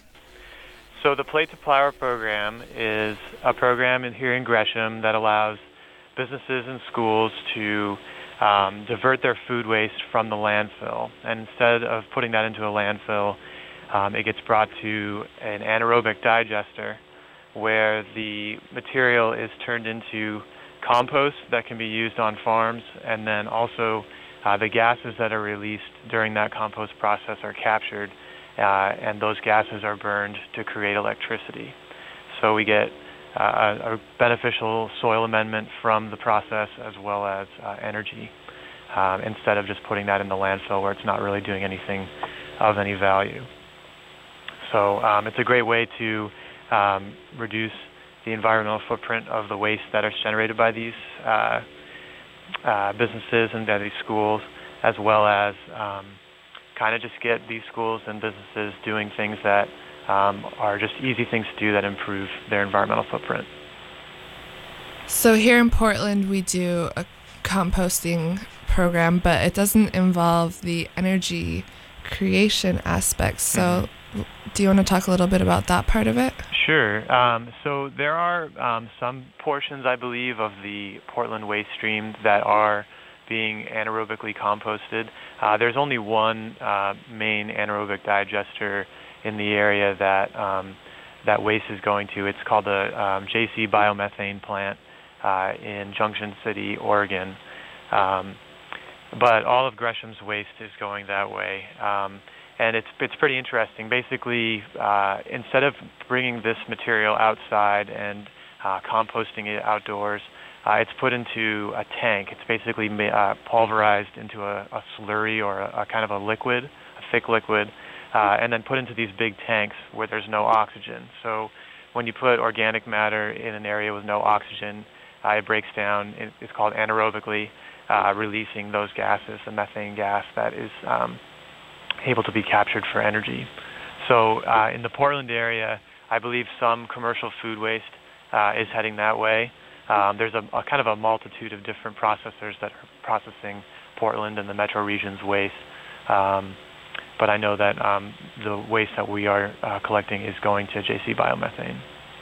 Speaker 8: So the Plate to Power program is a program here in Gresham that allows businesses and schools to divert their food waste from the landfill. And instead of putting that into a landfill, it gets brought to an anaerobic digester where the material is turned into compost that can be used on farms, and then also the gases that are released during that compost process are captured, and those gases are burned to create electricity. So we get a beneficial soil amendment from the process as well as energy, instead of just putting that in the landfill where it's not really doing anything of any value. So it's a great way to reduce the environmental footprint of the waste that is generated by these businesses and by these schools, as well as kind of just get these schools and businesses doing things that are just easy things to do that improve their environmental footprint.
Speaker 4: So here in Portland, we do a composting program, but it doesn't involve the energy creation aspect. So do you want to talk a little bit about that part of it?
Speaker 8: Sure. So there are some portions, I believe, of the Portland waste stream that are being anaerobically composted. There's only one main anaerobic digester in the area that waste is going to. It's called the JC Biomethane plant in Junction City, Oregon. But all of Gresham's waste is going that way. And it's pretty interesting. Basically, instead of bringing this material outside and composting it outdoors, it's put into a tank. It's basically pulverized into a slurry or a kind of a liquid, a thick liquid, and then put into these big tanks where there's no oxygen. So when you put organic matter in an area with no oxygen, it breaks down. It's called anaerobically releasing those gases, the methane gas that is able to be captured for energy. So in the Portland area, I believe some commercial food waste is heading that way. There's a kind of a multitude of different processors that are processing Portland and the metro region's waste. But I know that the waste that we are collecting is going to JC Biomethane.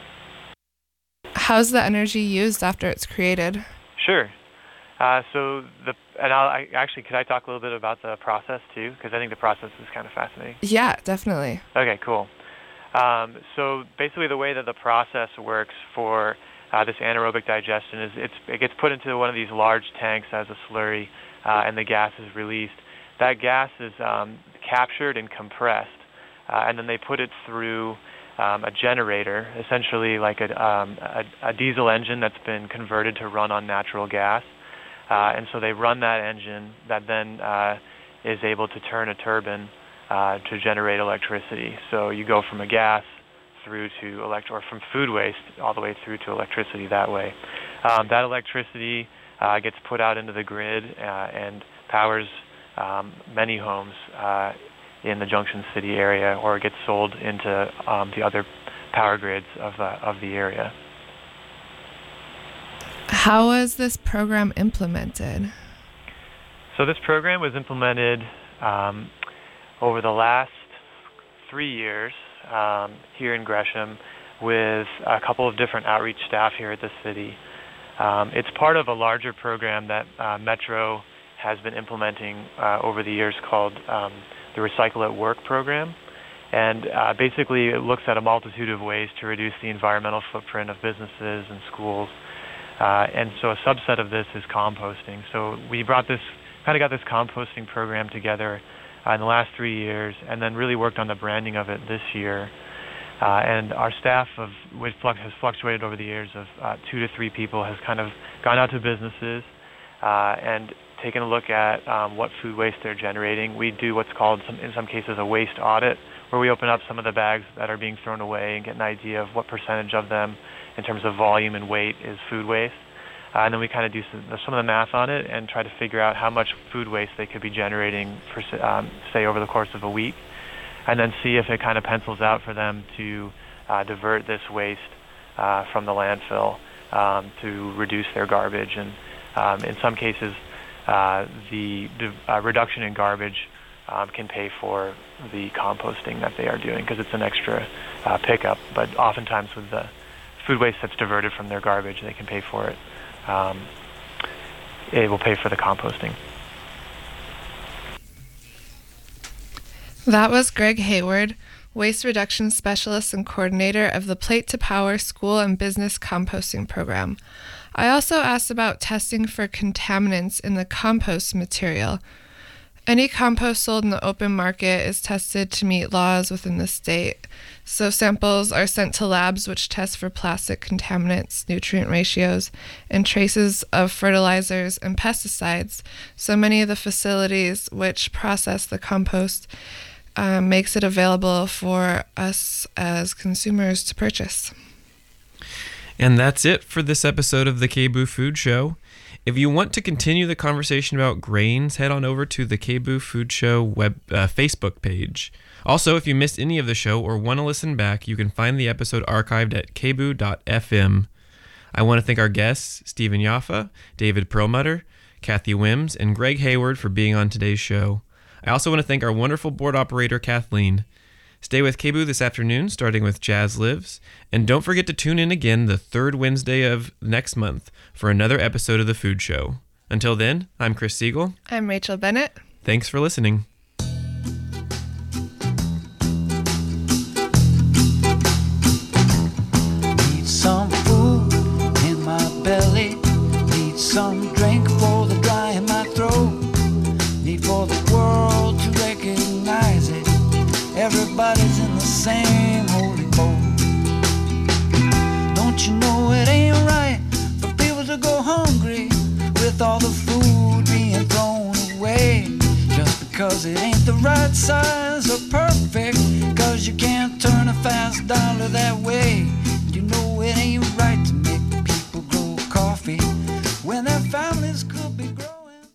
Speaker 4: How's the energy used after it's created?
Speaker 8: Sure. Could I talk a little bit about the process too? Because I think the process is kind of fascinating.
Speaker 4: Yeah, definitely.
Speaker 8: Okay, cool. So basically the way that the process works for this anaerobic digestion is it gets put into one of these large tanks as a slurry, and the gas is released. That gas is captured and compressed, and then they put it through a generator, essentially like a diesel engine that's been converted to run on natural gas. And so they run that engine that then is able to turn a turbine to generate electricity. So you go from a gas through to or from food waste all the way through to electricity that way. That electricity gets put out into the grid and powers many homes in the Junction City area, or gets sold into the other power grids of the area.
Speaker 4: How was this program implemented?
Speaker 8: So this program was implemented over the last 3 years here in Gresham with a couple of different outreach staff here at the city. It's part of a larger program that Metro has been implementing over the years called the Recycle at Work program. And basically it looks at a multitude of ways to reduce the environmental footprint of businesses and schools. And so a subset of this is composting. So we got this composting program together in the last 3 years, and then really worked on the branding of it this year. And our staff has fluctuated over the years of 2 to 3 people, has kind of gone out to businesses and taken a look at what food waste they're generating. We do what's called, in some cases, a waste audit, where we open up some of the bags that are being thrown away and get an idea of what percentage of them in terms of volume and weight is food waste. And then we kind of do some of the math on it and try to figure out how much food waste they could be generating, for, say, over the course of a week, and then see if it kind of pencils out for them to divert this waste from the landfill to reduce their garbage. And in some cases, the reduction in garbage can pay for the composting that they are doing, because it's an extra pickup. But oftentimes with the food waste that's diverted from their garbage, they can pay for it. It will pay for the composting.
Speaker 4: That was Greg Hayward, Waste Reduction Specialist and Coordinator of the Plate to Power School and Business Composting Program. I also asked about testing for contaminants in the compost material. Any compost sold in the open market is tested to meet laws within the state. So samples are sent to labs which test for plastic contaminants, nutrient ratios, and traces of fertilizers and pesticides. So many of the facilities which process the compost makes it available for us as consumers to purchase.
Speaker 3: And that's it for this episode of the KBOO Food Show. If you want to continue the conversation about grains, head on over to the KBOO Food Show Facebook page. Also, if you missed any of the show or want to listen back, you can find the episode archived at kboo.fm. I want to thank our guests, Stephen Yaffa, David Perlmutter, Kathy Wims, and Greg Hayward for being on today's show. I also want to thank our wonderful board operator, Kathleen. Stay with KBOO this afternoon, starting with Jazz Lives. And don't forget to tune in again the third Wednesday of next month for another episode of The Food Show. Until then, I'm Chris Siegel.
Speaker 4: I'm Rachel Bennett.
Speaker 3: Thanks for listening.
Speaker 2: Need some food in my belly. Need some drink for the dry in my throat. Need for the world to recognize it. Everybody's in the same holy boat. Don't you know it ain't right for people to go home because it ain't the right size or perfect, cause you can't turn a fast dollar that way. You know it ain't right to make people grow coffee when their families could be growing.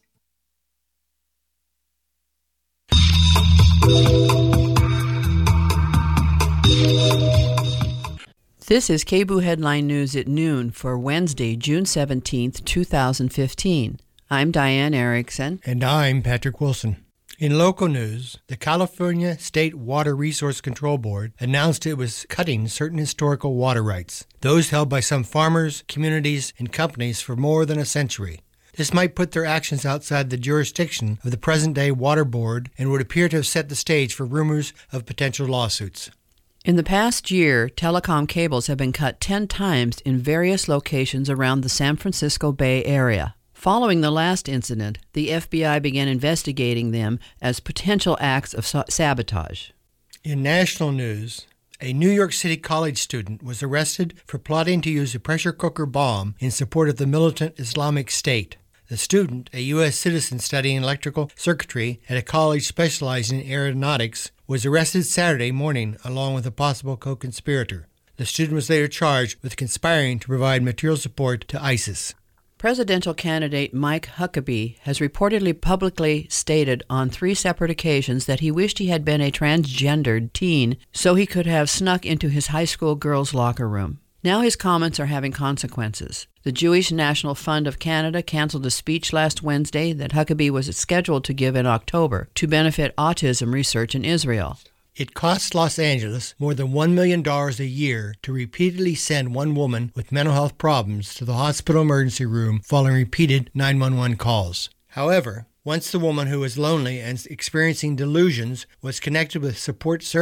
Speaker 9: This is KBOO Headline News at noon for Wednesday, June 17th, 2015. I'm Diane Erickson.
Speaker 10: And I'm Patrick Wilson. In local news, the California State Water Resource Control Board announced it was cutting certain historical water rights, those held by some farmers, communities, and companies for more than a century. This might put their actions outside the jurisdiction of the present-day Water Board and would appear to have set the stage for rumors of potential lawsuits.
Speaker 9: In the past year, telecom cables have been cut 10 times in various locations around the San Francisco Bay Area. Following the last incident, the FBI began investigating them as potential acts of sabotage.
Speaker 10: In national news, a New York City college student was arrested for plotting to use a pressure cooker bomb in support of the militant Islamic State. The student, a U.S. citizen studying electrical circuitry at a college specializing in aeronautics, was arrested Saturday morning along with a possible co-conspirator. The student was later charged with conspiring to provide material support to ISIS.
Speaker 9: Presidential candidate Mike Huckabee has reportedly publicly stated on 3 separate occasions that he wished he had been a transgendered teen so he could have snuck into his high school girls' locker room. Now his comments are having consequences. The Jewish National Fund of Canada canceled a speech last Wednesday that Huckabee was scheduled to give in October to benefit autism research in Israel.
Speaker 10: It costs Los Angeles more than $1 million a year to repeatedly send one woman with mental health problems to the hospital emergency room following repeated 911 calls. However, once the woman who was lonely and experiencing delusions was connected with support services,